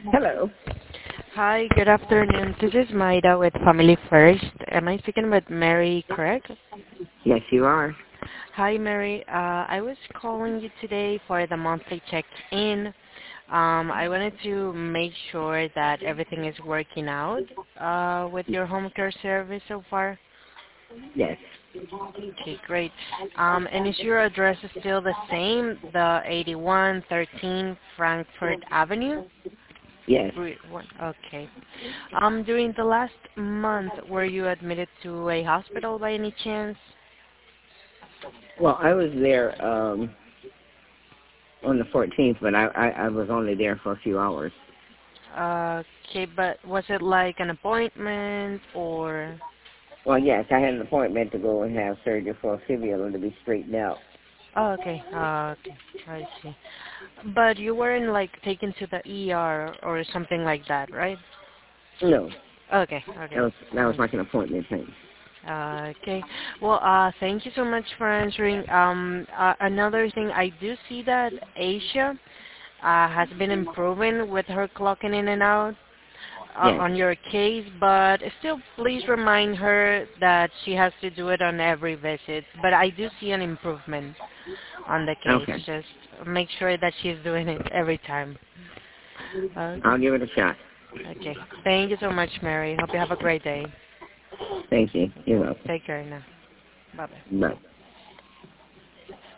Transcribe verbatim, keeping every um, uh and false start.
Hello. Hi, good afternoon. This is Maida with Family First. Am I speaking with Mary, correct? Yes, you are. Hi, Mary. Uh, I was calling you today for the monthly check-in. Um, I wanted to make sure that everything is working out uh, with your home care service so far. Yes. Okay, great. Um, and is your address still the same, the eighty-one thirteen Frankfurt Avenue? Yes. Re- one- Okay. Um, during the last month, were you admitted to a hospital by any chance? Well, I was there um on the fourteenth, but I, I I was only there for a few hours. Uh, okay, but was it like an appointment or? Well, yes, I had an appointment to go and have surgery for a fibula to be straightened out. Oh, okay. Uh, okay, I see. But you weren't like taken to the E R or something like that, right? No, Okay, that okay. was that was like an appointment thing. Uh, okay. Well, uh, thank you so much for answering. Um, uh, another thing, I do see that Asia uh, has been improving with her clocking in and out uh, Yes. on your case, but still please remind her that she has to do it on every visit. But I do see an improvement on the case. Okay. Just make sure that she's doing it every time. Okay. I'll give it a shot. Okay. Thank you so much, Mary. Hope you have a great day. Thank you. You're welcome. Take care now. Bye-bye. Bye.